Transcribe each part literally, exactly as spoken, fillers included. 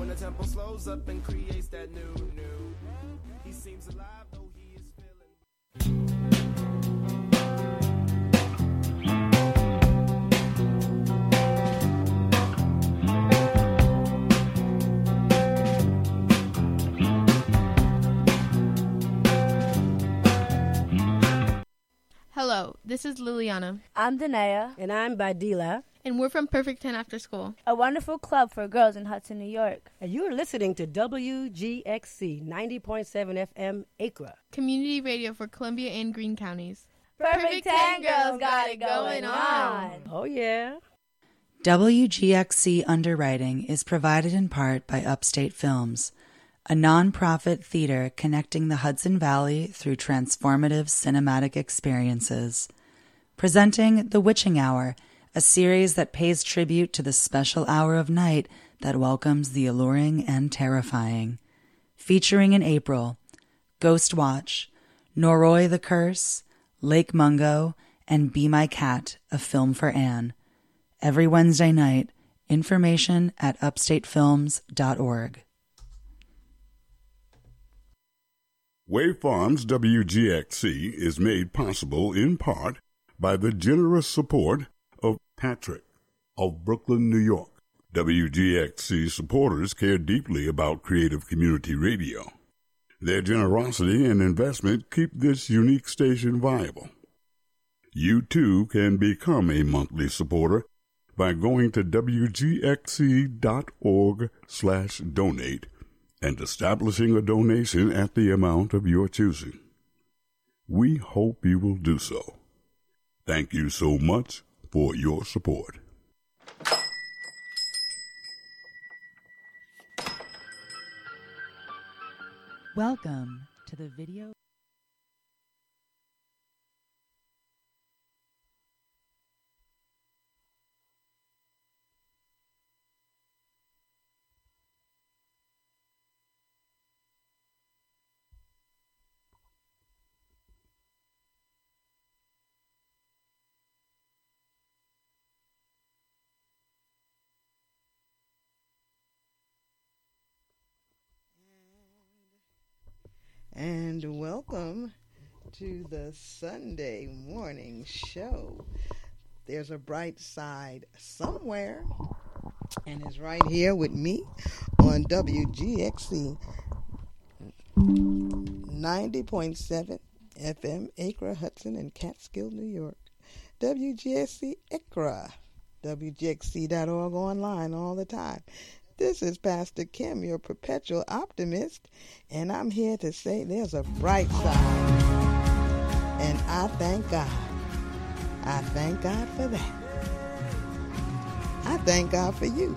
When the tempo slows up and creates that new, new. He seems alive though he is feeling. Hello, this is Liliana. I'm Danea. And I'm Badila. And we're from Perfect ten After School, a wonderful club for girls in Hudson, New York. And you're listening to W G X C ninety point seven F M Acra, community radio for Columbia and Greene counties. Perfect ten girls got it going on. Oh, yeah. W G X C Underwriting is provided in part by Upstate Films, a nonprofit theater connecting the Hudson Valley through transformative cinematic experiences. Presenting The Witching Hour, a series that pays tribute to the special hour of night that welcomes the alluring and terrifying. Featuring in April, Ghost Watch, Noroi the Curse, Lake Mungo, and Be My Cat, a film for Anne. Every Wednesday night. Information at upstate films dot org. Wave Farms W G X C is made possible in part by the generous support of Patrick of Brooklyn, New York. W G X C supporters care deeply about creative community radio. Their generosity and investment keep this unique station viable. You too can become a monthly supporter by going to W G X C dot org slash donate and establishing a donation at the amount of your choosing. We hope you will do so. Thank you so much for your support. Welcome to the video. And welcome to the Sunday morning show. There's a bright side somewhere, and it's right here with me on W G X C ninety point seven F M, Acra, Hudson, and Catskill, New York. W G X C Acra, W G X C dot org, online all the time. This is Pastor Kim, your perpetual optimist, and I'm here to say there's a bright side. And I thank God. I thank God for that. I thank God for you.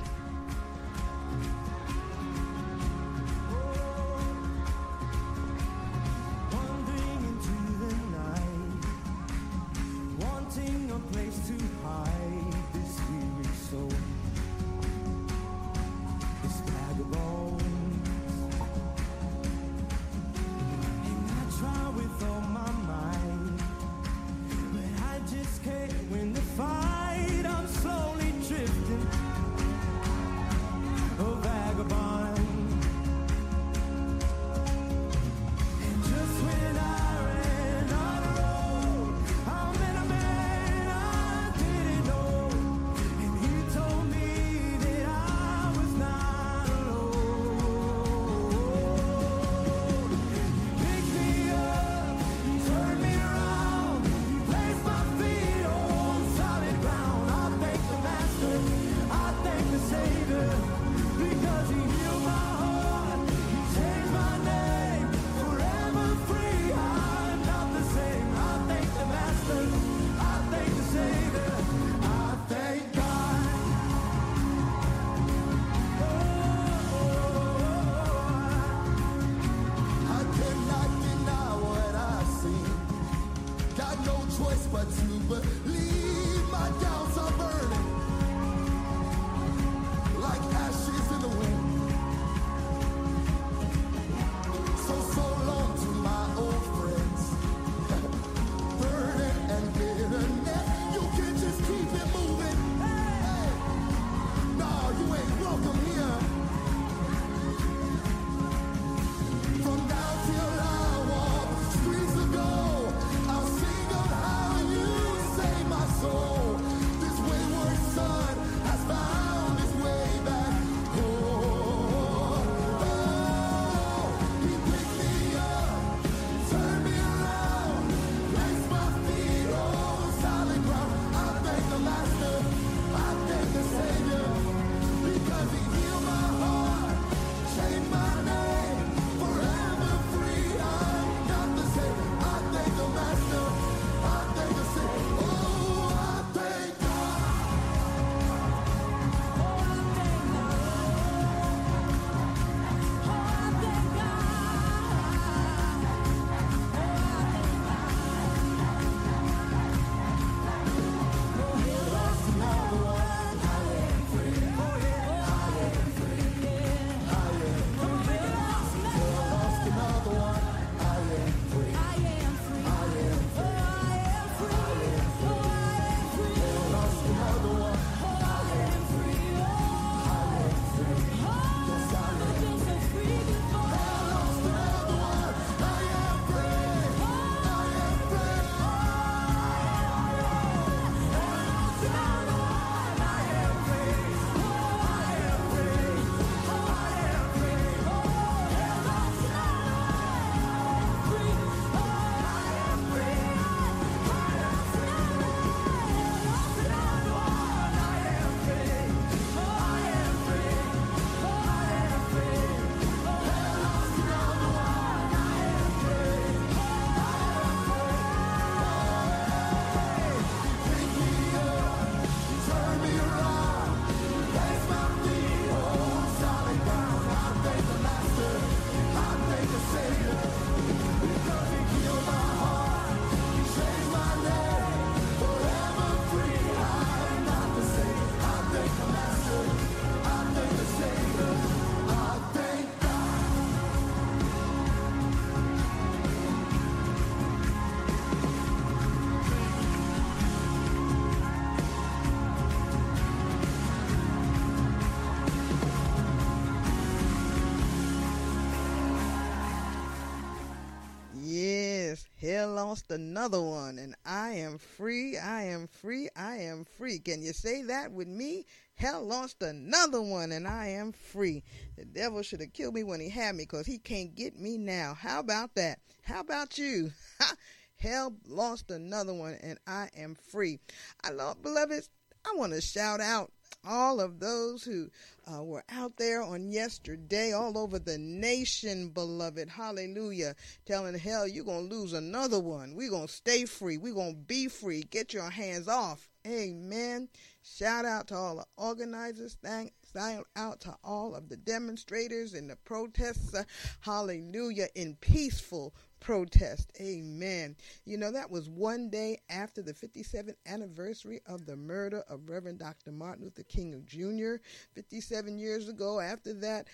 Hell lost another one, and I am free, I am free, I am free. Can you say that with me? Hell lost another one, and I am free. The devil should have killed me when he had me, because he can't get me now. How about that? How about you? Hell lost another one, and I am free. I love, beloveds, I want to shout out all of those who uh, were out there on yesterday, all over the nation, beloved, hallelujah, telling hell, you're going to lose another one. We're going to stay free. We're going to be free. Get your hands off. Amen. Shout out to all the organizers. Thank Shout out to all of the demonstrators and the protests. Uh, hallelujah. In peaceful protest. Amen. You know, that was one day after the fifty-seventh anniversary of the murder of Reverend Doctor Martin Luther King Junior fifty-seven years ago. After that,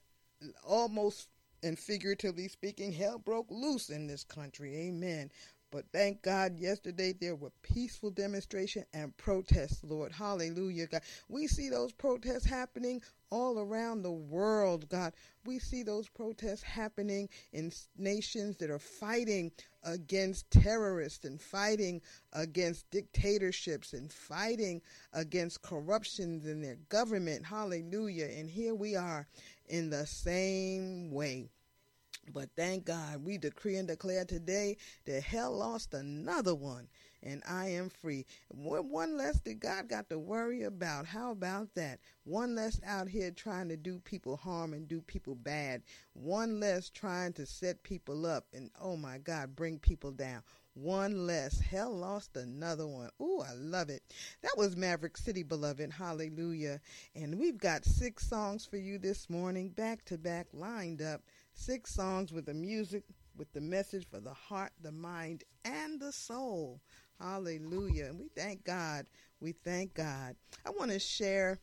almost and figuratively speaking, hell broke loose in this country. Amen. But thank God yesterday there were peaceful demonstration and protests, Lord. Hallelujah, God. We see those protests happening all around the world, God. We see those protests happening in nations that are fighting against terrorists and fighting against dictatorships and fighting against corruptions in their government. Hallelujah. And here we are in the same way. But thank God, we decree and declare today that hell lost another one, and I am free. One less that God got to worry about. How about that? One less out here trying to do people harm and do people bad. One less trying to set people up and, oh my God, bring people down. One less. Hell lost another one. Ooh, I love it. That was Maverick City, beloved. Hallelujah. And we've got six songs for you this morning, back to back, lined up. Six songs with the music, with the message for the heart, the mind, and the soul. Hallelujah. And we thank God. We thank God. I want to share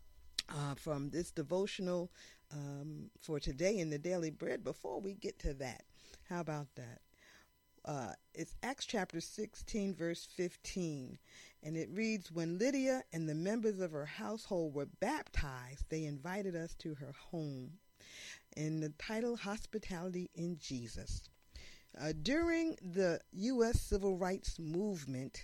uh, from this devotional um, for today in the Daily Bread before we get to that. How about that? Uh, it's Acts chapter sixteen, verse fifteen. And it reads, when Lydia and the members of her household were baptized, they invited us to her home. In the title, Hospitality in Jesus. Uh, during the U S Civil Rights Movement,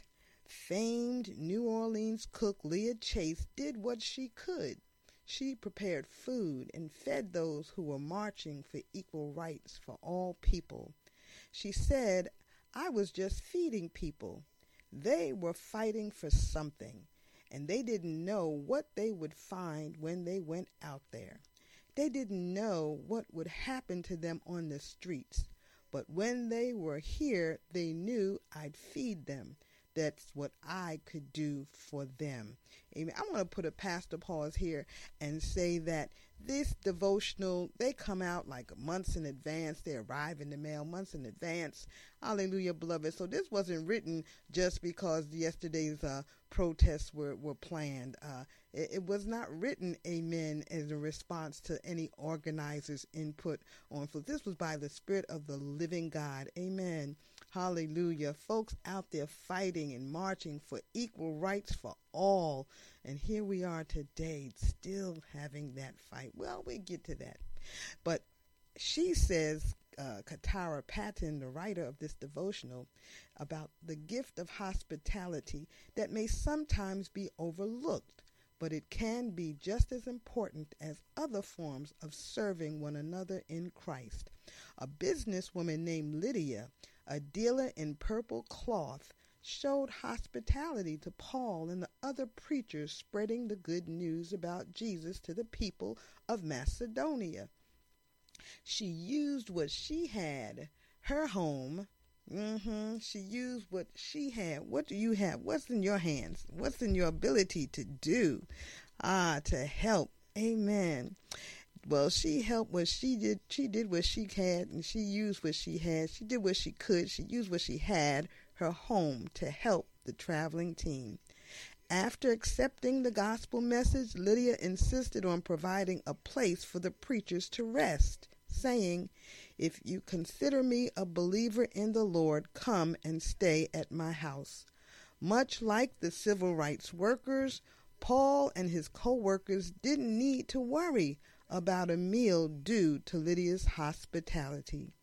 famed New Orleans cook Leah Chase did what she could. She prepared food and fed those who were marching for equal rights for all people. She said, I was just feeding people. They were fighting for something, and they didn't know what they would find when they went out there. They didn't know what would happen to them on the streets, but when they were here, they knew I'd feed them. That's what I could do for them. Amen. I want to put a pastor pause here and say that this devotional, they come out like months in advance. They arrive in the mail months in advance. Hallelujah, beloved. So this wasn't written just because yesterday's uh, protests were, were planned. Uh, it, it was not written, amen, as a response to any organizer's input on food. This was by the Spirit of the living God. Amen. Hallelujah. Folks out there fighting and marching for equal rights for all. And here we are today still having that fight. Well, we get to that. But she says, uh, Katara Patton, the writer of this devotional, about the gift of hospitality that may sometimes be overlooked, but it can be just as important as other forms of serving one another in Christ. A businesswoman named Lydia, a dealer in purple cloth, showed hospitality to Paul and the other preachers spreading the good news about Jesus to the people of Macedonia. She used what she had, her home. Mm-hmm. She used what she had. What do you have? What's in your hands? What's in your ability to do? Ah, to help. Amen. Well, she helped what she did. She did what she had, and she used what she had. She did what she could. She used what she had, her home, to help the traveling team. After accepting the gospel message, Lydia insisted on providing a place for the preachers to rest, saying, if you consider me a believer in the Lord, come and stay at my house. Much like the civil rights workers, Paul and his co-workers didn't need to worry about a meal due to Lydia's hospitality.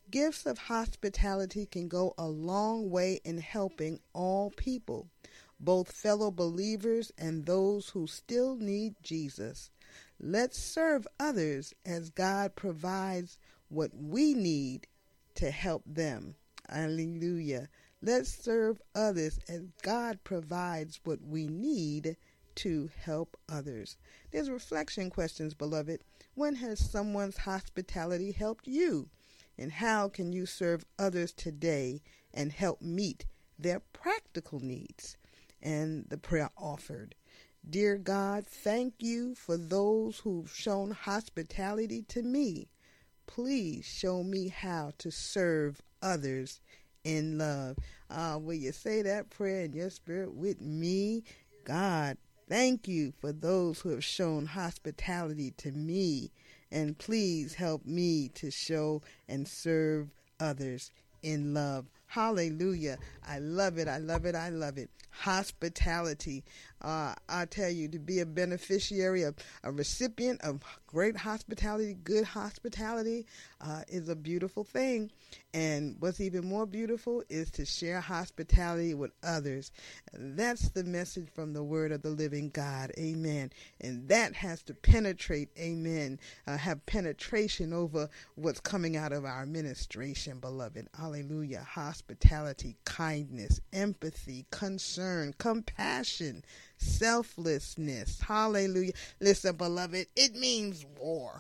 Gifts of hospitality can go a long way in helping all people, both fellow believers and those who still need Jesus. Let's serve others as God provides what we need to help them. Hallelujah. Let's serve others as God provides what we need to help others. There's reflection questions, beloved. When has someone's hospitality helped you? And how can you serve others today and help meet their practical needs? And the prayer offered. Dear God, thank you for those who've shown hospitality to me. Please show me how to serve others in love. Uh, will you say that prayer in your spirit with me? God, thank you for those who have shown hospitality to me, and please help me to show and serve others in love. Hallelujah. I love it. I love it. I love it. Hospitality. Uh, I tell you, to be a beneficiary, of a recipient of great hospitality, good hospitality, uh, is a beautiful thing. And what's even more beautiful is to share hospitality with others. That's the message from the word of the living God. Amen. And that has to penetrate, amen, uh, have penetration over what's coming out of our administration, beloved. Hallelujah. Hospitality, kindness, empathy, concern, compassion, selflessness. Hallelujah. Listen, beloved, it means war.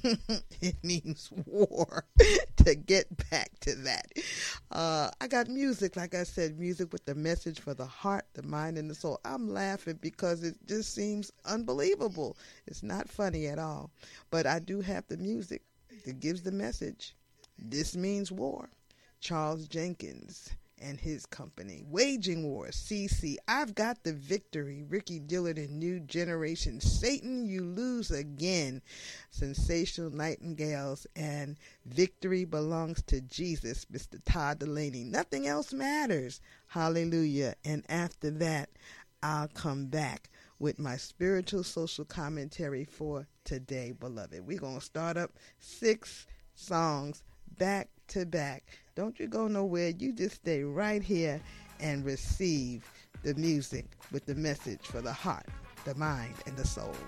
It means war to get back to that. Uh, I got music, like I said, music with the message for the heart, the mind, and the soul. I'm laughing because it just seems unbelievable. It's not funny at all. But I do have the music that gives the message. This means war. Charles Jenkins and his company. Waging War, C C. I've Got the Victory. Ricky Dillard and New Generation. Satan, You Lose Again. Sensational Nightingales. And Victory Belongs to Jesus, Mister Todd Delaney. Nothing else matters. Hallelujah. And after that, I'll come back with my spiritual social commentary for today, beloved. We're going to start up six songs back to back. Don't you go nowhere. You just stay right here and receive the music with the message for the heart, the mind, and the soul.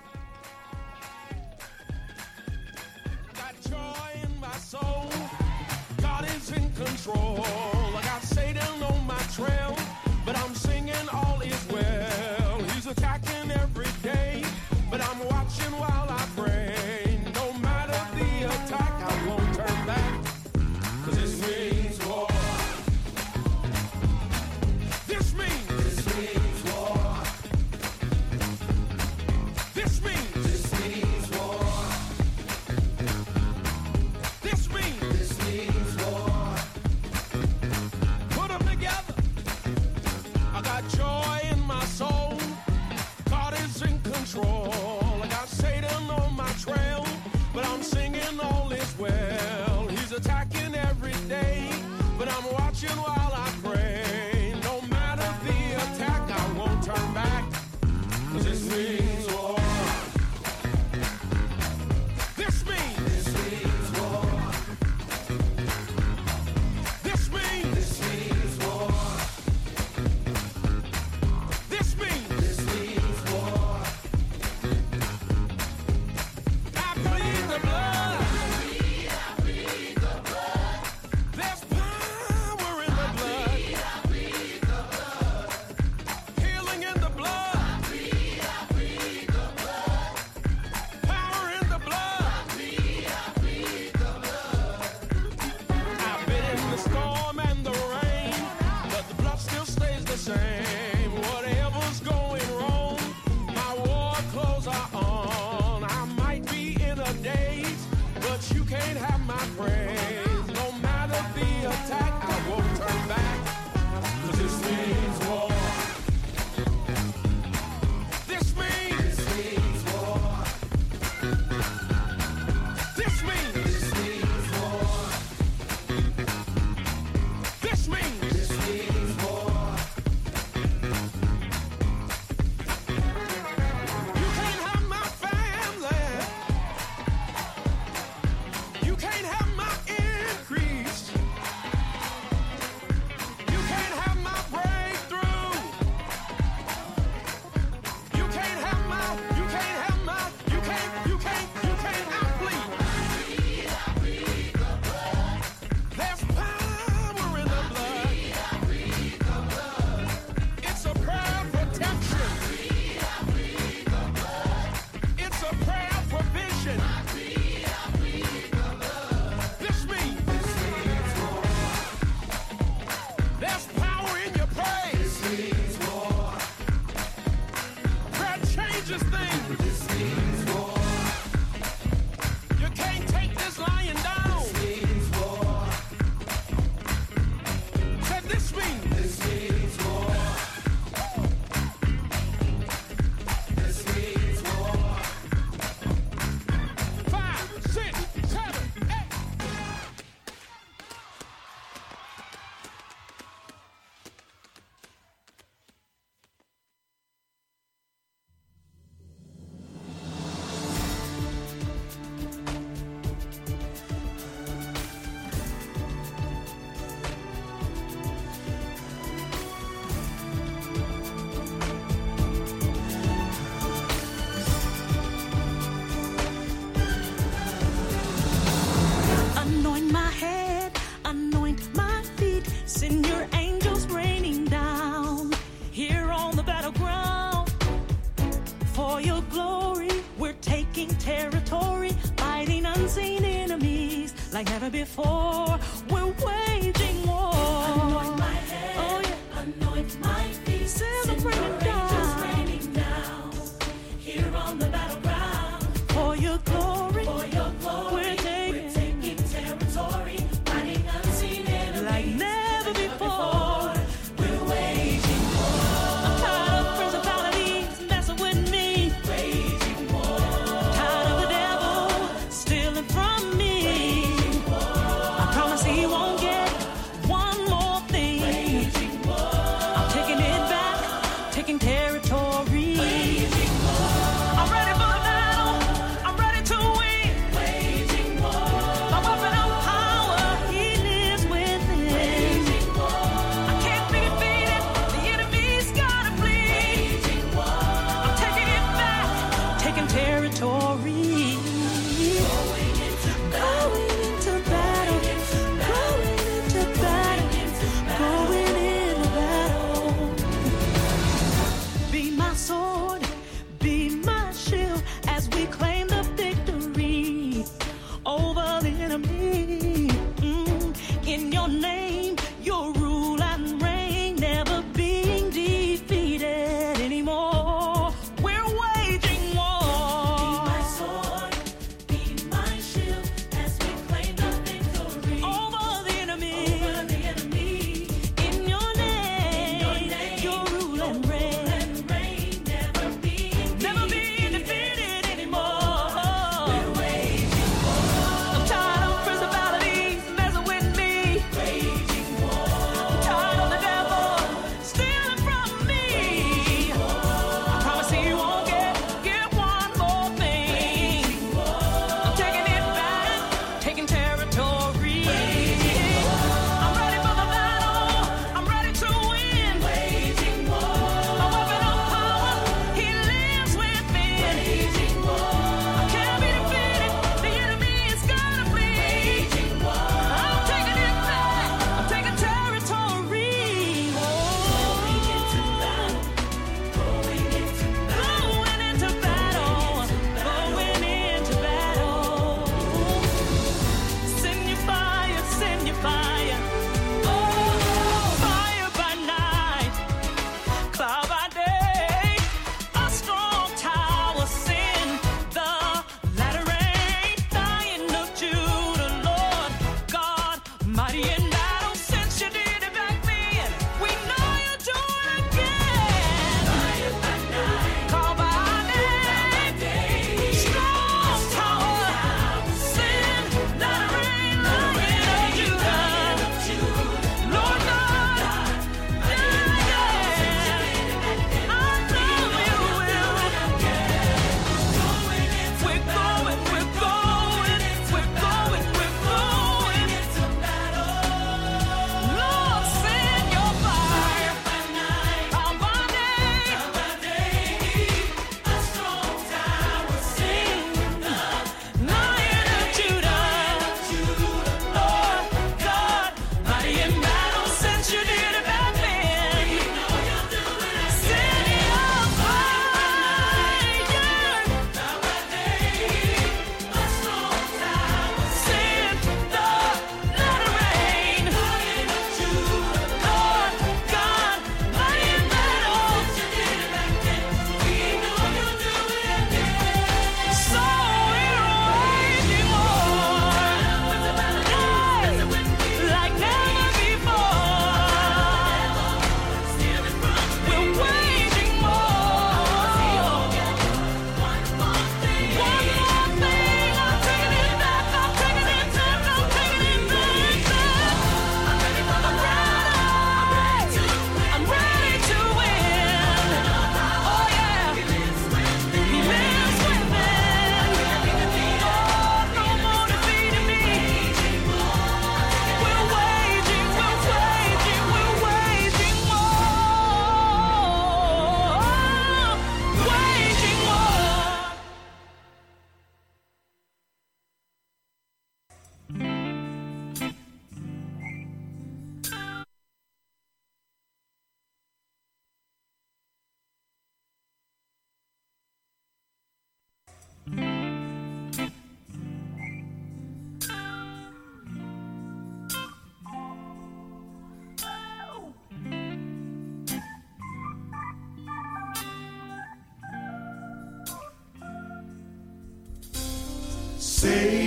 Got joy in my soul. God is in control. I got Satan on my trail, but I'm singing all is well. He's attacking every day, but I'm watching while I pray. No matter the attack, I won't turn back. Cause this means war. This means, this means war. This means, this means war. This means, this means war. Put them together. I got joy in my soul. God is in control. I got Satan on my trail, but I'm singing all is well. He's attacking every day, but I'm watching while I pray. No matter the attack, I won't turn back. Cause this means war. This means, this means war. This means, this means war. This means, this means war. I bleed the blood. There's power in the blood. Healing in the blood. Power in the blood. I've been in the storm and the rain, but the blood still stays the same. Whatever's going wrong, my war clothes are on. I might be in a daze, but you can't have my praise. No matter the attack, I won't turn back. Cause this means war. This means, this means war. This means, this means war. This means, this means war. You can't have my family. You can't have my like never before. We're waging war. Anoint my head, oh, yeah. Anoint my feet. Celebrating down, raining down here on the battleground. For your glory, for your glory, we're taking, we're taking territory, fighting unseen enemies like never before. We're waging war. I'm tired of principalities messing with me. Waging war. Tired of the devil stealing from me. Waging war. I promise he won't get one more thing. Waging war. I'm taking it back, taking territory. Waging war. I'm ready for the battle. I'm ready to win. Waging war. My weapon of power, he lives within. Waging war. I can't be defeated. The enemy's gotta flee. Waging war. I'm taking it back, taking territory. Going into battle. Going into battle. Going into battle. Going into battle. Be my sword, be my shield, as we claim the victory over the enemy. Mm. In your name, your rule and reign, never being defeated anymore. We're waging war. Be my sword, be my shield, as we claim the victory over the enemy. Over the enemy. In your name, your, name, your rule and reign, never being never being defeated anymore. We're waging war. I'm tired of principalities messing with me. Waging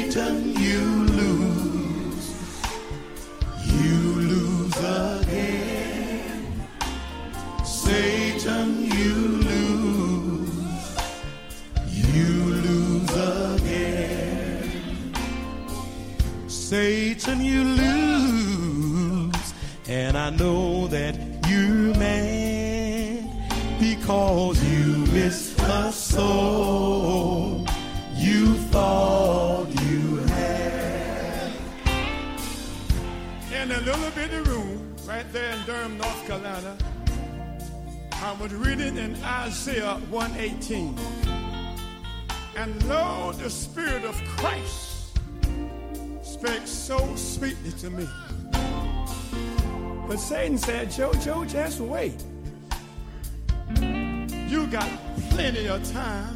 Satan, you lose. You lose again. Satan, you lose. You lose again. Satan, you lose. And I know that you're mad because you missed a soul you thought you had. In a little bitty room right there in Durham, North Carolina, I was reading in Isaiah one eighteen. And lo, the Spirit of Christ spake so sweetly to me. But Satan said, Jojo, just wait. You got plenty of time.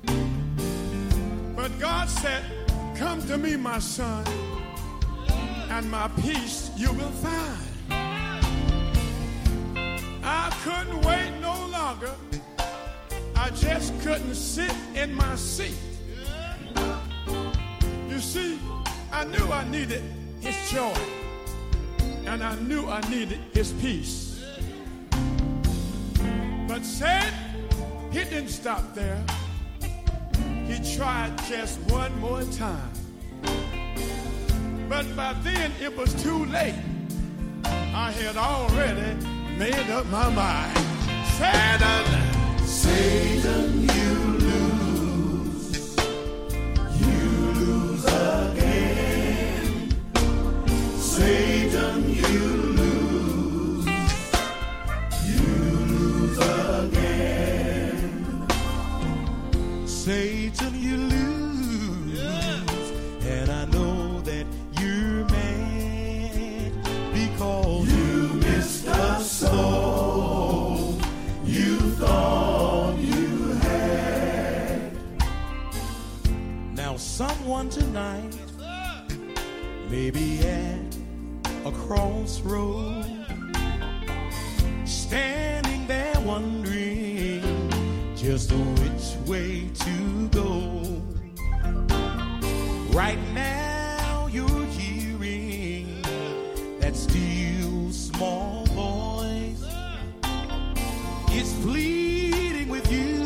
But God said, come to me, my son, and my peace you will find. I couldn't wait no longer. I just couldn't sit in my seat. You see, I knew I needed his joy, and I knew I needed his peace. But Satan, he didn't stop there. He tried just one more time. But by then it was too late. I had already made up my mind. Satan, Satan, you lose. You lose again. Satan, you lose. You lose again. Satan, you lose. Yeah. And I know that you're mad because you missed a soul you thought you had. Now someone tonight may be at a crossroad, standing there wondering just which way to go. Right now you're hearing that still small voice. It's pleading with you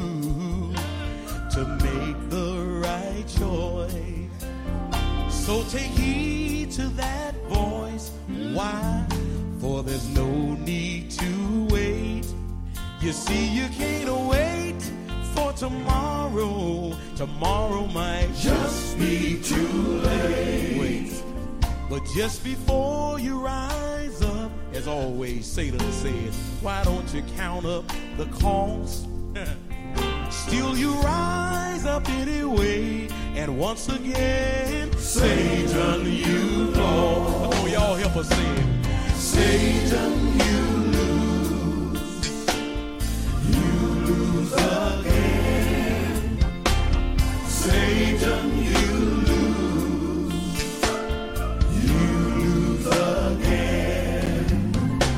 to make the right choice. So take heed to that voice. Why? For there's no need to wait. You see, you can't wait for tomorrow. Tomorrow might just be too late. Wait, but just before you rise up, as always Satan says, why don't you count up the cost? Still you rise up anyway, and once again, Satan, you lost. Come on, y'all help us say it. Satan, you lose. You lose again. Satan, you lose. You lose again.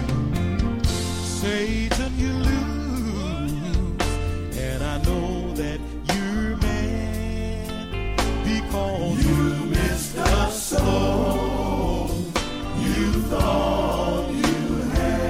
Satan, you lose. And I know that you're mad because you missed a soul you thought you had.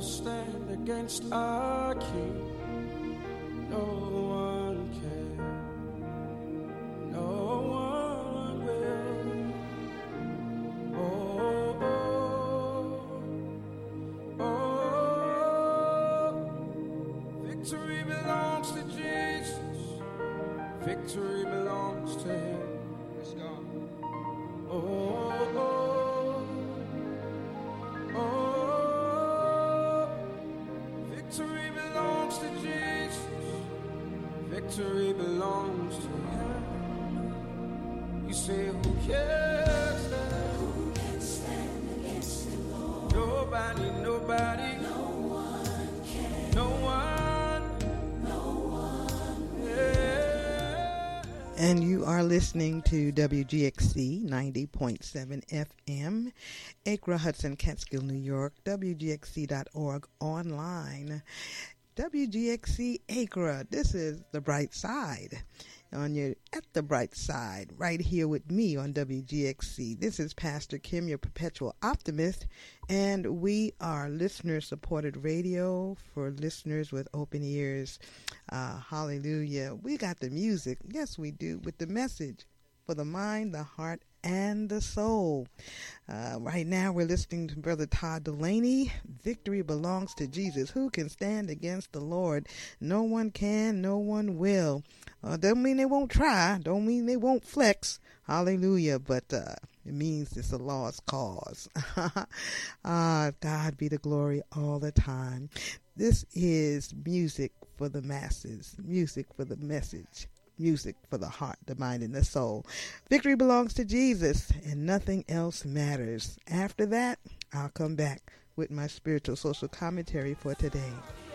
will stand against our King. No one can. No one will. Oh, oh, oh. Victory belongs to Jesus. Victory belongs to Him. Yes, God. Oh, oh, oh. Victory belongs to Jesus. Victory belongs to Him. You say, who can stand? Who can stand against the Lord? Nobody, nobody. No one can. No one. No one. Yeah. And you are listening to W G X C ninety point seven F M, Acra, Hudson, Catskill, New York, W G X C dot org online. W G X C Acra, this is The Bright Side. On your At the Bright Side, right here with me on W G X C. This is Pastor Kim, your perpetual optimist, and we are listener-supported radio for listeners with open ears. Uh, hallelujah. We got the music, yes we do, with the message for the mind, the heart, and the soul. Uh, right now we're listening to Brother Todd Dulaney. Victory belongs to Jesus. Who can stand against the Lord? No one can, no one will. Uh, don't mean they won't try. Don't mean they won't flex. Hallelujah. But uh, it means it's a lost cause. Ah, God be the glory all the time. This is music for the masses. Music for the message. Music for the heart, the mind, and the soul. Victory belongs to Jesus, and nothing else matters. After that, I'll come back with my spiritual social commentary for today.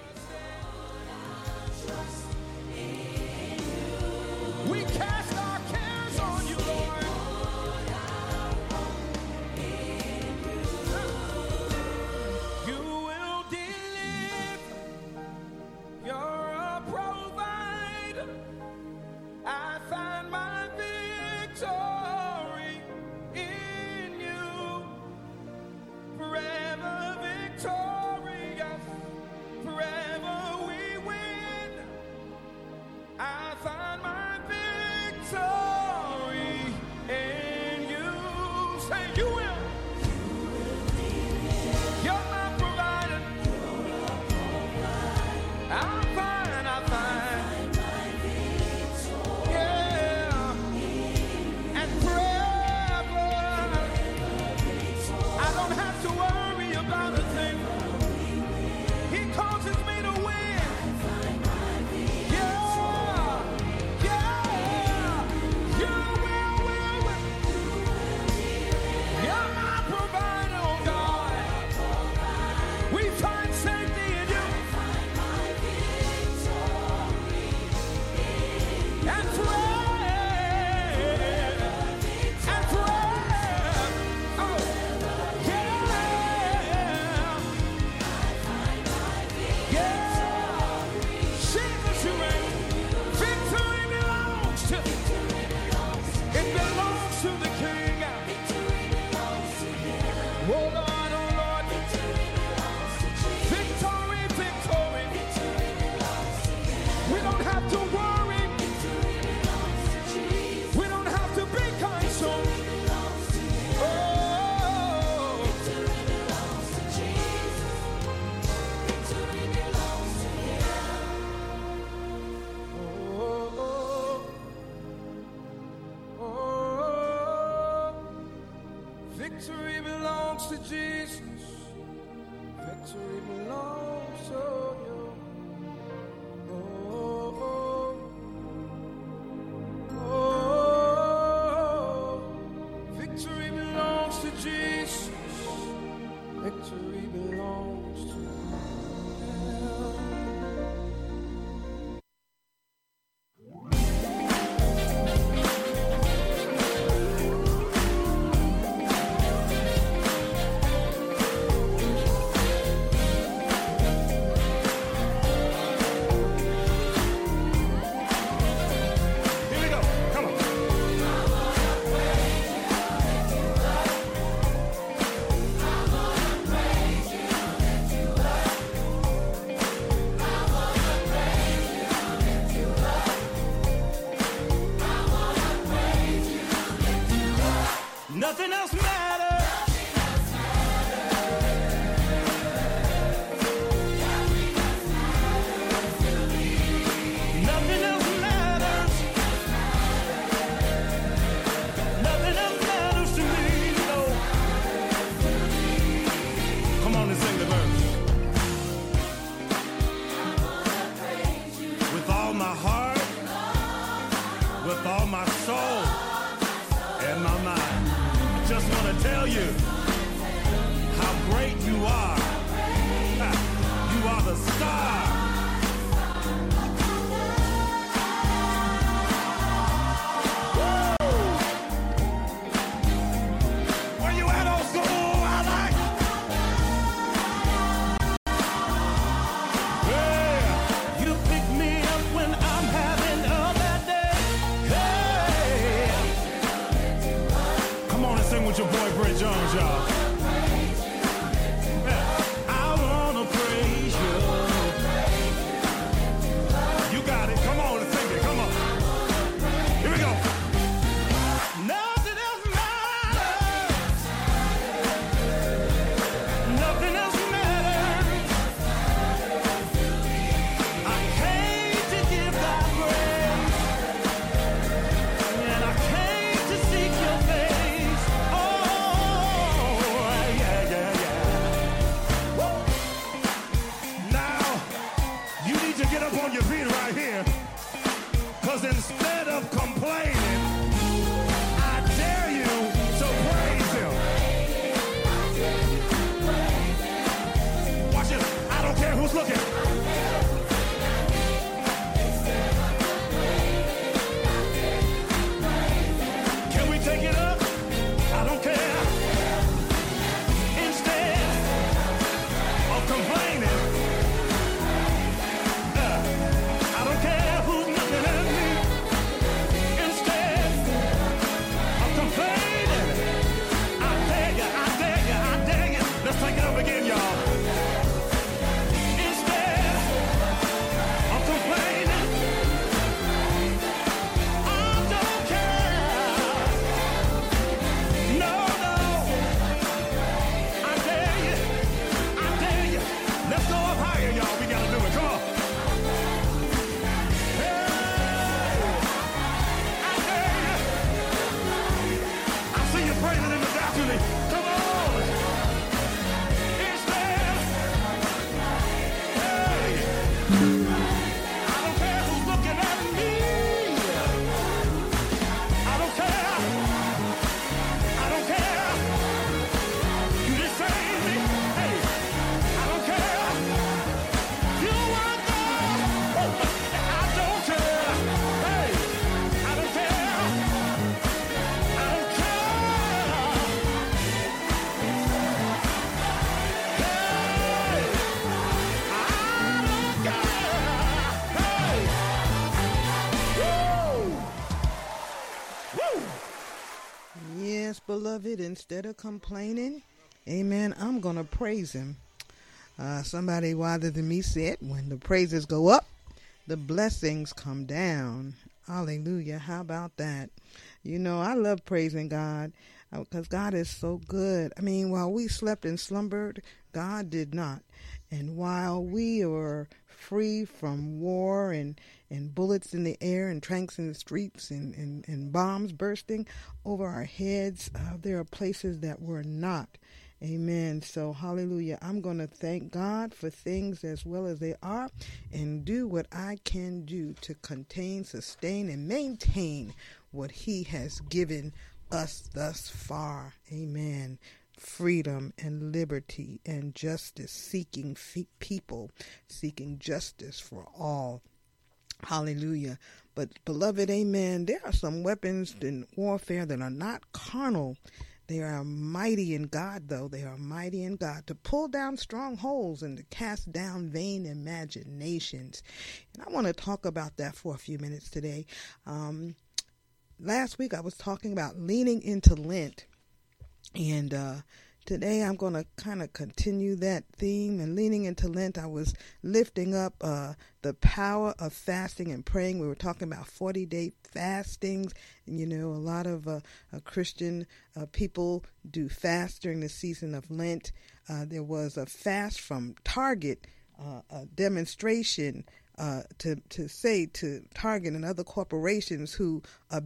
We cast our cares on you, Lord. You will deliver. You're a provider. I find my victory in you. Forever victorious. Forever we win. I find my victory in you. Say you will. You're my provider. I find, I find. Yeah. And forever. I don't have to worry about a thing. He causes me to win. Victory belongs to Jesus. Victory belongs to you. Oh, oh, oh. Victory belongs to Jesus. Victory belongs to you. beloved, instead of complaining, amen, I'm going to praise him. Uh, somebody wiser than me said, when the praises go up, the blessings come down. Hallelujah. How about that? You know, I love praising God because God is so good. I mean, while we slept and slumbered, God did not. And while we were free from war and, and bullets in the air and tanks in the streets and, and, and bombs bursting over our heads, uh, there are places that were not. Amen. So, hallelujah. I'm going to thank God for things as well as they are and do what I can do to contain, sustain, and maintain what he has given us thus far. Amen. Freedom and liberty and justice, seeking fe- people, seeking justice for all. Hallelujah. But, beloved, amen, there are some weapons in warfare that are not carnal. They are mighty in God, though. They are mighty in God to pull down strongholds and to cast down vain imaginations. And I want to talk about that for a few minutes today. Um, last week I was talking about leaning into Lent. And uh, today I'm going to kind of continue that theme. And leaning into Lent, I was lifting up uh, the power of fasting and praying. We were talking about forty-day fastings. And, you know, a lot of uh, uh, Christian uh, people do fast during the season of Lent. Uh, there was a fast from Target, uh, a demonstration uh, to, to say to Target and other corporations who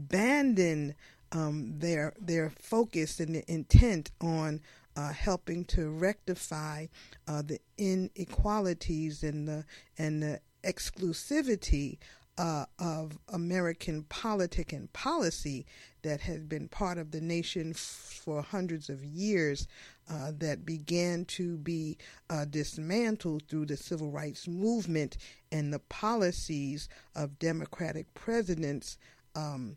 abandon Um, their their focus and the intent on uh, helping to rectify uh, the inequalities and the and the exclusivity uh, of American politic and policy that has been part of the nation f- for hundreds of years, uh, that began to be uh, dismantled through the civil rights movement and the policies of Democratic presidents. Um,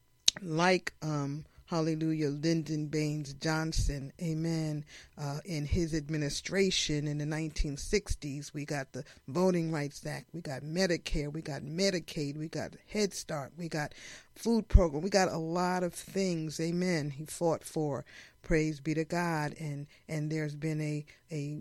Like, um, hallelujah, Lyndon Baines Johnson, amen, uh, in his administration in the nineteen sixties, we got the Voting Rights Act, we got Medicare, we got Medicaid, we got Head Start, we got food program, we got a lot of things, amen, he fought for, praise be to God, and, and there's been a, a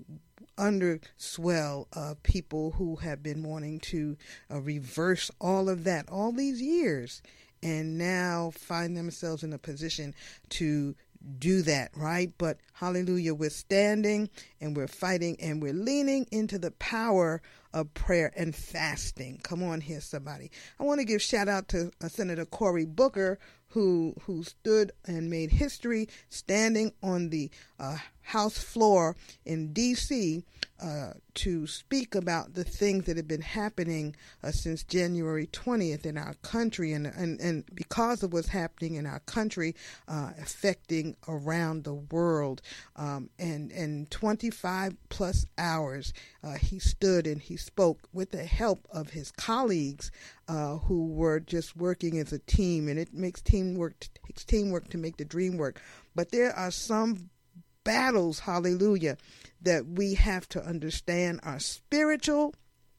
underswell of people who have been wanting to uh, reverse all of that all these years, and now find themselves in a position to do that, right? But hallelujah, we're standing and we're fighting and we're leaning into the power of prayer and fasting. Come on here, somebody. I want to give shout out to uh, Senator Cory Booker, who who stood and made history standing on the uh, House floor in D C uh, to speak about the things that have been happening uh, since January twentieth in our country, and, and, and because of what's happening in our country, uh, affecting around the world. Um, and, and twenty-five plus hours, uh, he stood and he spoke with the help of his colleagues uh, who were just working as a team, and it makes teamwork, takes teamwork to make the dream work. But there are some battles, hallelujah, that we have to understand are spiritual,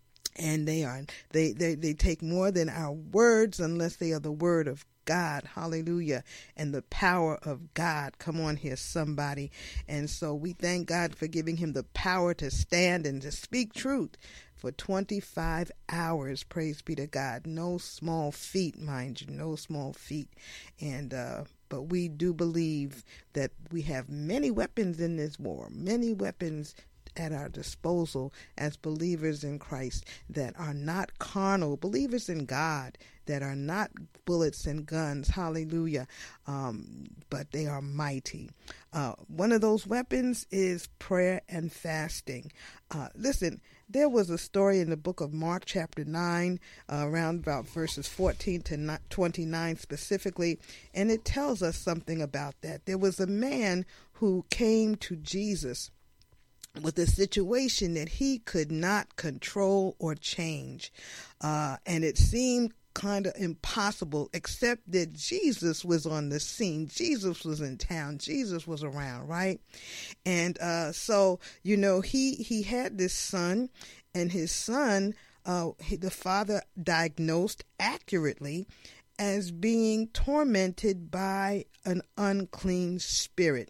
and they are they, they, they take more than our words unless they are the word of God, hallelujah, and the power of God. Come on here, somebody. And so we thank God for giving him the power to stand and to speak truth for twenty-five hours. Praise be to God. No small feat, mind you, no small feat. And uh but we do believe that we have many weapons in this war, many weapons at our disposal as believers in Christ that are not carnal, believers in God that are not bullets and guns, hallelujah, um, but they are mighty. Uh, one of those weapons is prayer and fasting. Uh, listen, there was a story in the book of Mark chapter nine, uh, around about verses fourteen to twenty-nine specifically, and it tells us something about that. There was a man who came to Jesus with a situation that he could not control or change. Uh, and it seemed kind of impossible, except that Jesus was on the scene. Jesus was in town. Jesus was around, right? And uh, so, you know, he, he had this son, and his son, uh, he, the father diagnosed accurately as being tormented by an unclean spirit.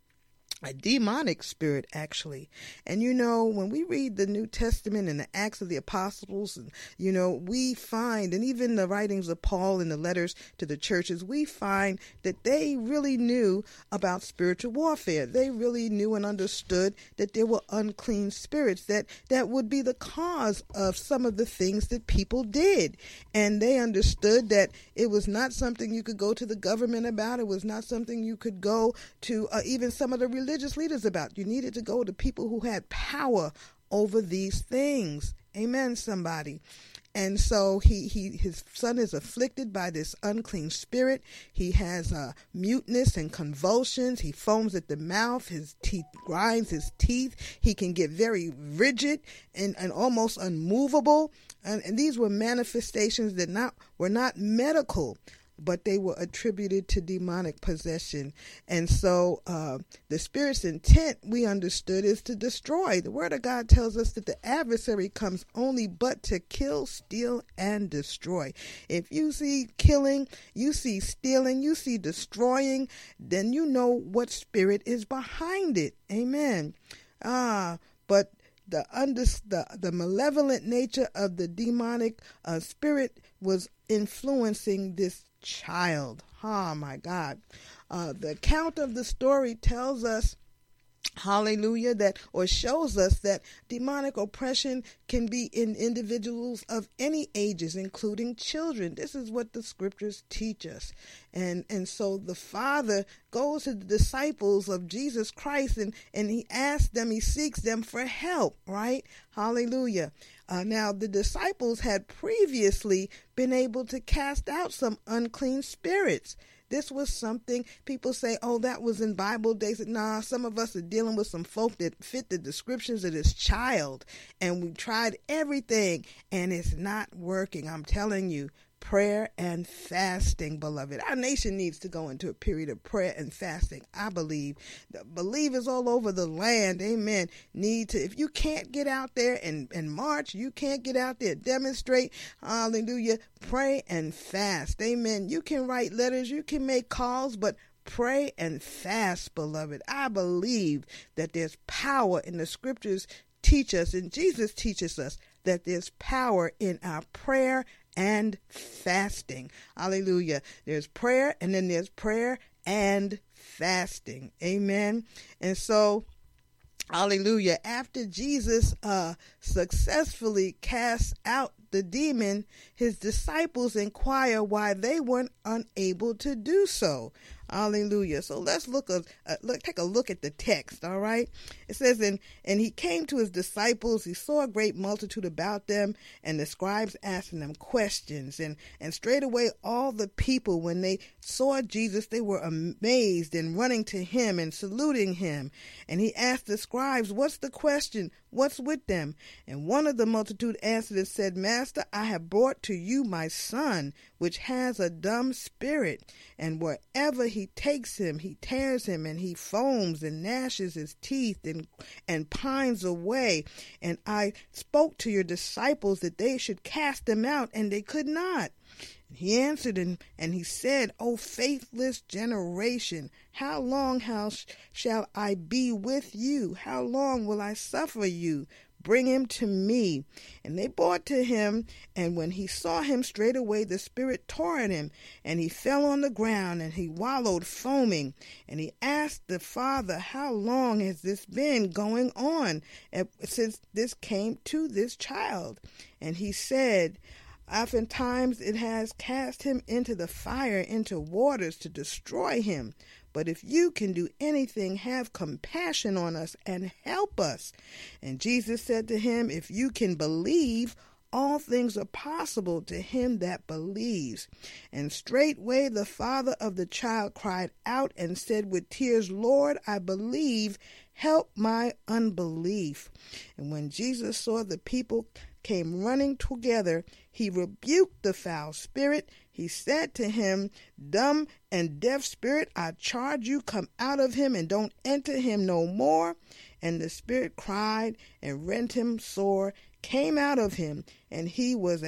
A demonic spirit, actually. And you know, when we read the New Testament and the Acts of the Apostles, and you know, we find, and even the writings of Paul and the letters to the churches, we find that they really knew about spiritual warfare. They really knew and understood that there were unclean spirits that, that would be the cause of some of the things that people did. And they understood that it was not something you could go to the government about. It was not something you could go to uh, even some of the religious religious leaders about. You needed to go to people who had power over these things. Amen, somebody. And so he, he his son is afflicted by this unclean spirit. He has uh, muteness and convulsions. He foams at the mouth. His teeth grinds his teeth. He can get very rigid and, and almost unmovable. And, and these were manifestations that not were not medical, but they were attributed to demonic possession. And so uh, the spirit's intent, we understood, is to destroy. The word of God tells us that the adversary comes only but to kill, steal, and destroy. If you see killing, you see stealing, you see destroying, then you know what spirit is behind it. Amen. Ah, but the under, the, the malevolent nature of the demonic uh, spirit was influencing this child. Oh my God. Uh, the account of the story tells us, hallelujah, that or shows us that demonic oppression can be in individuals of any ages, including children. This is what the scriptures teach us. And and so the father goes to the disciples of Jesus Christ and, and he asks them, he seeks them for help, right? Hallelujah. Uh, now, the disciples had previously been able to cast out some unclean spirits. This was something people say, oh, that was in Bible days. Nah, some of us are dealing with some folk that fit the descriptions of this child. And we tried everything and it's not working. I'm telling you, prayer and fasting, beloved. Our nation needs to go into a period of prayer and fasting. I believe the believers all over the land, amen, need to, if you can't get out there and, and march, you can't get out there, demonstrate, hallelujah, pray and fast, amen. You can write letters, you can make calls, but pray and fast, beloved. I believe that there's power in the scriptures teach us, and Jesus teaches us that there's power in our prayer and fasting. Hallelujah. There's prayer and then there's prayer and fasting. Amen. And so, hallelujah, after Jesus uh, successfully cast out the demon, his disciples inquire why they weren't unable to do so. Hallelujah. So let's look, a, uh, look take a look at the text, all right? It says, and, and he came to his disciples, he saw a great multitude about them, and the scribes asking them questions. And, and straightway all the people, when they saw Jesus, they were amazed and running to him and saluting him. And he asked the scribes, what's the question? What's with them? And one of the multitude answered and said, Master, I have brought to you my son, which has a dumb spirit, and wherever he takes him, he tears him, and he foams and gnashes his teeth and, and pines away. And I spoke to your disciples that they should cast him out, and they could not. He answered and, and he said, O faithless generation, how long how sh- shall I be with you? How long will I suffer you? Bring him to me. And they brought to him, and when he saw him, straightway the spirit tore at him, and he fell on the ground, and he wallowed foaming. And he asked the father, how long has this been going on since this came to this child? And he said, oftentimes it has cast him into the fire, into waters to destroy him. But if you can do anything, have compassion on us and help us. And Jesus said to him, if you can believe, all things are possible to him that believes. And straightway the father of the child cried out and said with tears, Lord, I believe, help my unbelief. And when Jesus saw the people came running together, he rebuked the foul spirit. He said to him, dumb and deaf spirit, I charge you, come out of him and don't enter him no more. And the spirit cried and rent him sore, came out of him, and he was as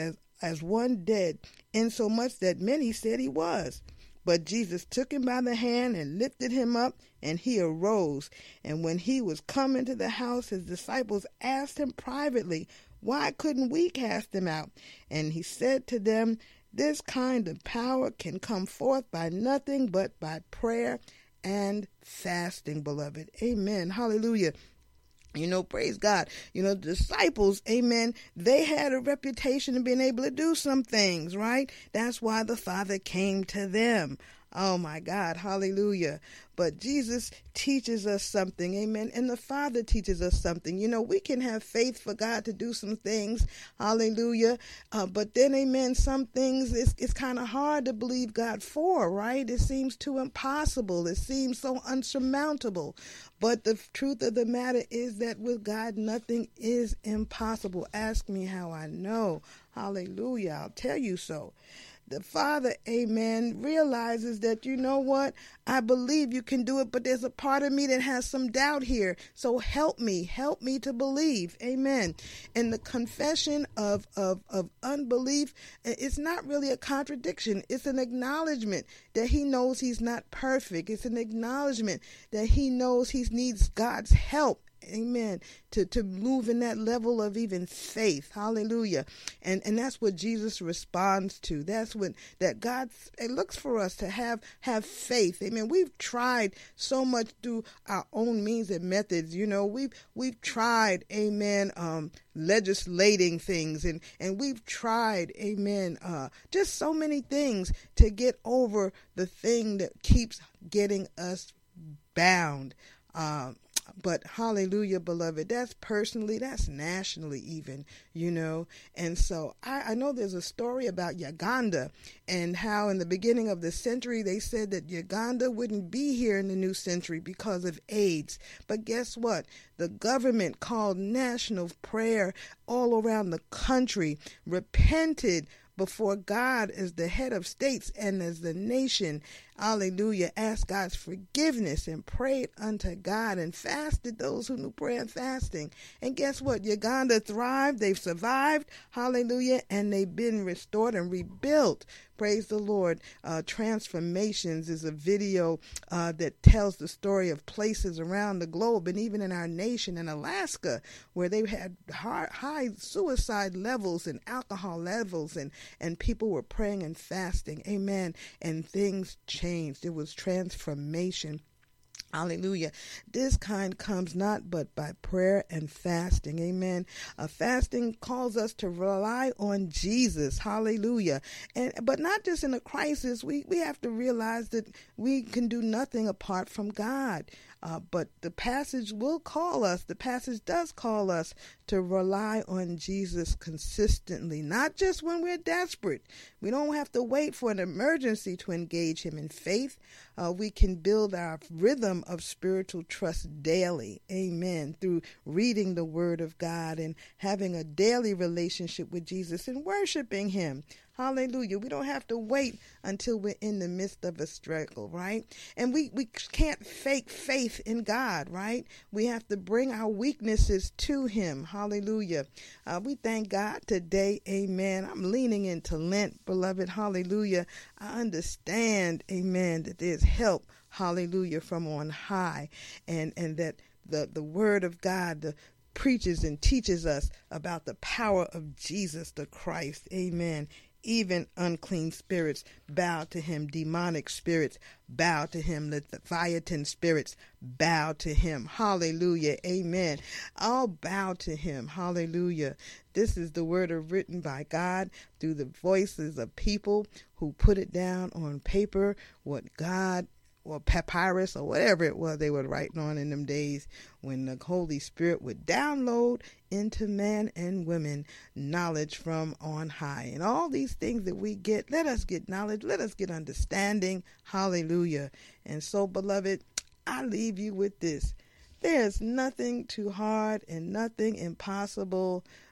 as one dead, insomuch that many said he was. But Jesus took him by the hand and lifted him up, and he arose. And when he was come into the house, his disciples asked him privately, why couldn't we cast him out? And he said to them, this kind of power can come forth by nothing but by prayer and fasting, beloved. Amen. Hallelujah. You know, praise God. You know, the disciples, amen, they had a reputation of being able to do some things, right? That's why the Father came to them. Oh, my God. Hallelujah. But Jesus teaches us something. Amen. And the Father teaches us something. You know, we can have faith for God to do some things. Hallelujah. Uh, but then, amen, some things it's, it's kind of hard to believe God for, right? It seems too impossible. It seems so unsurmountable. But the truth of the matter is that with God, nothing is impossible. Ask me how I know. Hallelujah. I'll tell you so. The Father, amen, realizes that, you know what, I believe you can do it, but there's a part of me that has some doubt here. So help me, help me to believe, amen. And the confession of, of, of unbelief, it's not really a contradiction. It's an acknowledgement that he knows he's not perfect. It's an acknowledgement that he knows he needs God's help. Amen. To to move in that level of even faith. Hallelujah. And and that's what Jesus responds to. That's what that God it looks for us to have have faith. Amen. We've tried so much through our own means and methods. You know, we've we've tried, amen, um, legislating things and, and we've tried, amen, uh, just so many things to get over the thing that keeps getting us bound. Um But hallelujah, beloved, that's personally, that's nationally even, you know. And so I, I know there's a story about Uganda and how in the beginning of the century they said that Uganda wouldn't be here in the new century because of AIDS. But guess what? The government called national prayer all around the country, repented before God as the head of states and as the nation, hallelujah, asked God's forgiveness and prayed unto God and fasted, those who knew prayer and fasting. And guess what? Uganda thrived, they've survived, hallelujah, and they've been restored and rebuilt. Praise the Lord. Uh, Transformations is a video uh, that tells the story of places around the globe and even in our nation in Alaska where they had high, high suicide levels and alcohol levels and, and people were praying and fasting. Amen. And things changed. It was transformation. Hallelujah. This kind comes not but by prayer and fasting. Amen. Uh, fasting calls us to rely on Jesus. Hallelujah. And but not just in a crisis. We, we have to realize that we can do nothing apart from God. Uh, but the passage will call us, the passage does call us to rely on Jesus consistently, not just when we're desperate. We don't have to wait for an emergency to engage him in faith. Uh, we can build our rhythm of spiritual trust daily, amen, through reading the word of God and having a daily relationship with Jesus and worshiping him. Hallelujah. We don't have to wait until we're in the midst of a struggle, right? And we, we can't fake faith in God, right? We have to bring our weaknesses to him. Hallelujah. Uh, we thank God today. Amen. I'm leaning into Lent, beloved. Hallelujah. I understand, amen, that there's help, hallelujah, from on high, and, and that the, the word of God, the preaches and teaches us about the power of Jesus the Christ. Amen. Even unclean spirits bow to him. Demonic spirits bow to him. Leviathan spirits bow to him. Hallelujah. Amen. All bow to him. Hallelujah. This is the word of written by God through the voices of people who put it down on paper, what God or papyrus or whatever it was they were writing on in them days when the Holy Spirit would download into man and women knowledge from on high. And all these things that we get, let us get knowledge, let us get understanding. Hallelujah. And so, beloved, I leave you with this. There's nothing too hard and nothing impossible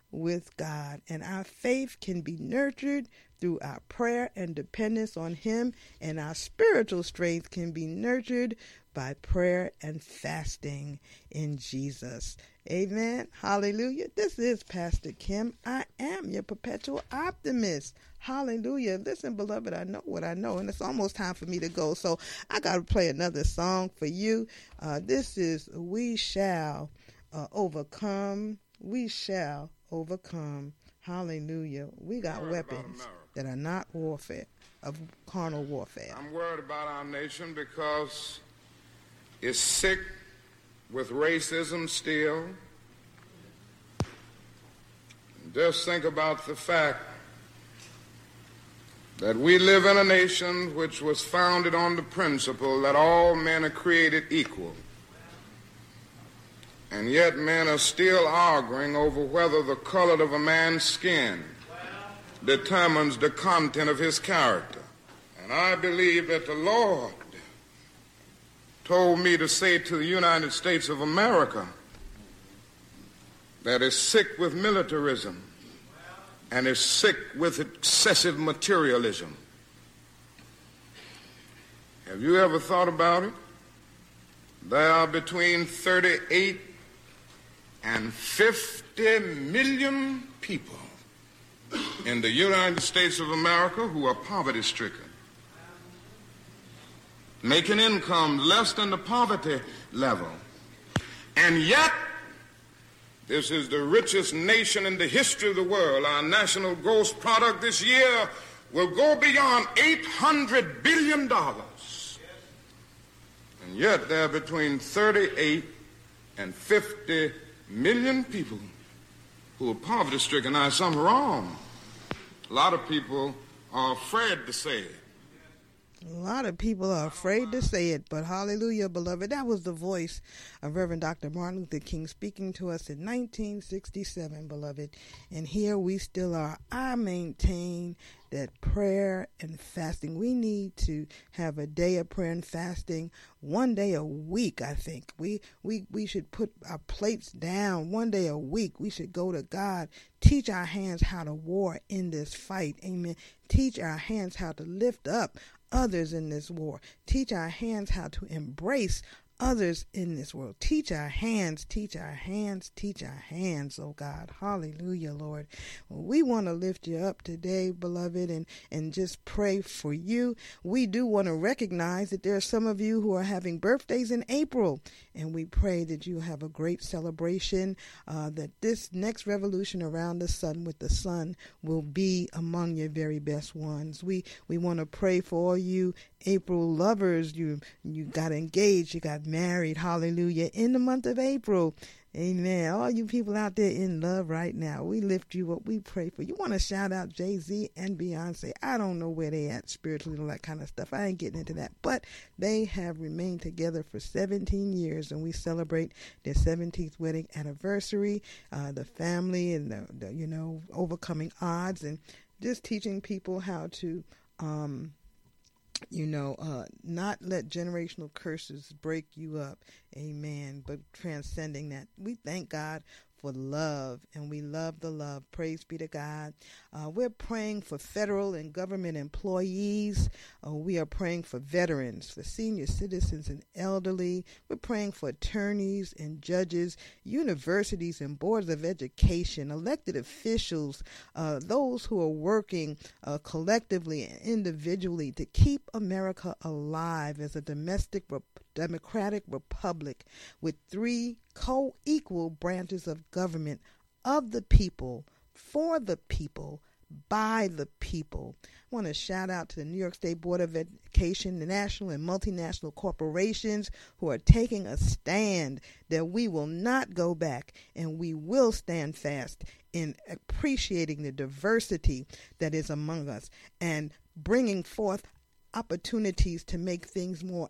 with God, and our faith can be nurtured through our prayer and dependence on Him, and our spiritual strength can be nurtured by prayer and fasting in Jesus. Amen. Hallelujah. This is Pastor Kim. I am your perpetual optimist. Hallelujah. Listen, beloved, I know what I know, and it's almost time for me to go, so I got to play another song for you. Uh, this is We Shall uh, Overcome. We Shall Overcome. Hallelujah. We got weapons that are not warfare, of carnal warfare. I'm worried about our nation because it's sick with racism still. Just think about the fact that we live in a nation which was founded on the principle that all men are created equal. And yet men are still arguing over whether the color of a man's skin determines the content of his character. And I believe that the Lord told me to say to the United States of America that is sick with militarism and is sick with excessive materialism. Have you ever thought about it? There are between thirty-eight and fifty million people in the United States of America who are poverty-stricken, making incomes less than the poverty level. And yet, this is the richest nation in the history of the world. Our national gross product this year will go beyond eight hundred billion dollars. And yet, there are between thirty-eight and fifty million people who are poverty-stricken. Now, something wrong. A lot of people are afraid to say it. A lot of people are afraid to say it, but hallelujah, beloved. That was the voice of Reverend Doctor Martin Luther King speaking to us in nineteen sixty-seven, beloved. And here we still are. I maintain that prayer and fasting, we need to have a day of prayer and fasting one day a week, I think. We, we, we should put our plates down one day a week. We should go to God. Teach our hands how to war in this fight. Amen. Teach our hands how to lift up others in this war. Teach our hands how to embrace others in this world. Teach our hands, teach our hands, teach our hands, oh God. Hallelujah, Lord. Well, we want to lift you up today, beloved, and, and just pray for you. We do want to recognize that there are some of you who are having birthdays in April, and we pray that you have a great celebration, uh, that this next revolution around the sun with the sun will be among your very best ones. We we want to pray for all you April lovers. You you got engaged, you got married, hallelujah, in the month of April. Amen. All you people out there in love right now, we lift you up. We pray for you. Want to shout out Jay-Z and Beyonce. I don't know where they at spiritually and all that kind of stuff. I ain't getting into that. But they have remained together for seventeen years, and we celebrate their seventeenth wedding anniversary. Uh, the family and, the, the, you know, overcoming odds and just teaching people how to um you know, uh, not let generational curses break you up. Amen. But transcending that, we thank God for love, and we love the love. Praise be to God. Uh, we're praying for federal and government employees. Uh, we are praying for veterans, for senior citizens and elderly. We're praying for attorneys and judges, universities and boards of education, elected officials, uh, those who are working uh, collectively and individually to keep America alive as a domestic rep- democratic republic with three co-equal branches of government, of the people, for the people, by the people. I want to shout out to the New York State Board of Education, the national and multinational corporations who are taking a stand that we will not go back, and we will stand fast in appreciating the diversity that is among us and bringing forth opportunities to make things more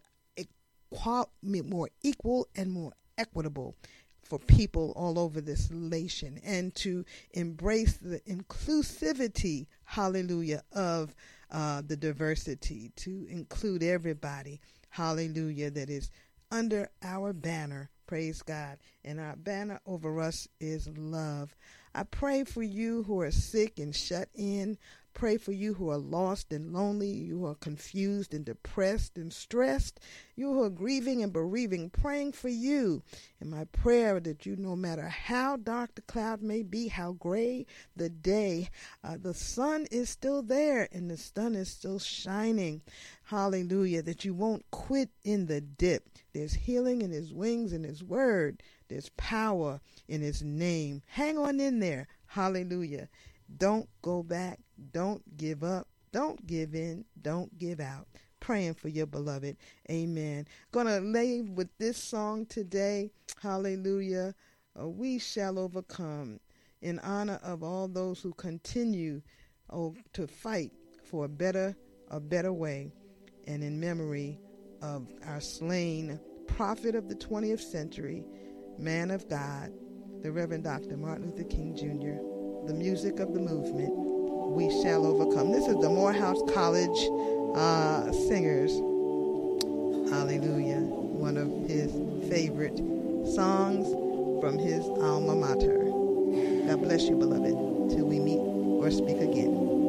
equal, more equal and more equitable for people all over this nation, and to embrace the inclusivity, hallelujah, of uh, the diversity, to include everybody, hallelujah, that is under our banner. Praise God. And our banner over us is love. I pray for you who are sick and shut in. Pray for you who are lost and lonely, you who are confused and depressed and stressed, you who are grieving and bereaving, praying for you. And my prayer that you, no matter how dark the cloud may be, how gray the day, uh, the sun is still there and the sun is still shining. Hallelujah, that you won't quit in the dip. There's healing in his wings and his word. There's power in his name. Hang on in there. Hallelujah. Don't go back. Don't give up. Don't give in. Don't give out. Praying for your beloved. Amen. Gonna lay with this song today. Hallelujah. Uh, we shall overcome, in honor of all those who continue oh, to fight for a better, a better way, and in memory of our slain prophet of the twentieth century, man of God, the Reverend Doctor Martin Luther King Junior The music of the movement, We Shall Overcome. This is the Morehouse College uh, singers. Hallelujah. One of his favorite songs from his alma mater. God bless you, beloved, till we meet or speak again.